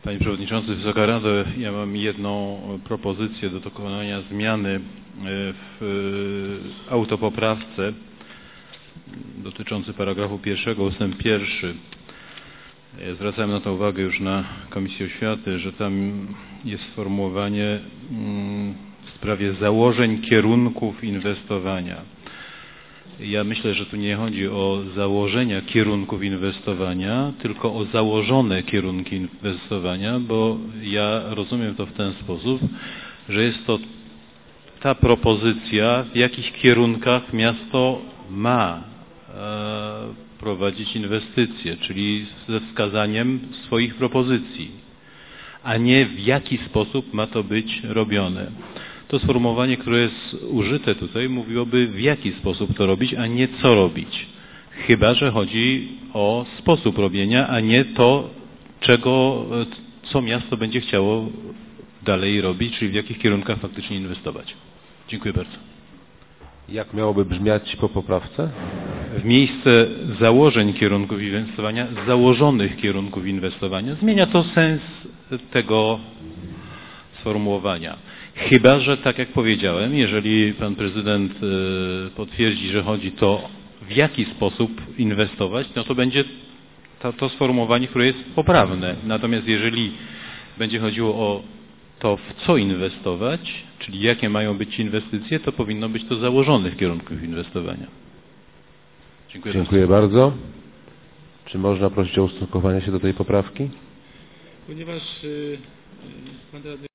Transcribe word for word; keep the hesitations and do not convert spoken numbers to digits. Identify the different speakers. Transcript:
Speaker 1: Panie Przewodniczący, Wysoka Rado, ja mam jedną propozycję do dokonania zmiany w autopoprawce dotyczącej paragrafu pierwszego, ustęp pierwszy. Ja zwracałem na to uwagę już na Komisji Oświaty, że tam jest sformułowanie w sprawie założeń kierunków inwestowania. Ja myślę, że tu nie chodzi o założenia kierunków inwestowania, tylko o założone kierunki inwestowania, bo ja rozumiem to w ten sposób, że jest to ta propozycja, w jakich kierunkach miasto ma prowadzić inwestycje, czyli ze wskazaniem swoich propozycji, a nie w jaki sposób ma to być robione. To sformułowanie, które jest użyte tutaj, mówiłoby, w jaki sposób to robić, a nie co robić. Chyba że chodzi o sposób robienia, a nie to, czego, co miasto będzie chciało dalej robić, czyli w jakich kierunkach faktycznie inwestować. Dziękuję bardzo.
Speaker 2: Jak miałoby brzmiać po poprawce?
Speaker 1: W miejsce założeń kierunków inwestowania, założonych kierunków inwestowania. Zmienia to sens tego sformułowania. Chyba że, tak jak powiedziałem, jeżeli pan prezydent potwierdzi, że chodzi to, w jaki sposób inwestować, no to będzie to, to sformułowanie, które jest poprawne. Natomiast jeżeli będzie chodziło o to, w co inwestować, czyli jakie mają być inwestycje, to powinno być to założonych kierunków inwestowania. Dziękuję,
Speaker 2: Dziękuję bardzo. bardzo. Czy można prosić o ustosunkowanie się do tej poprawki?
Speaker 3: Ponieważ yy, pan radny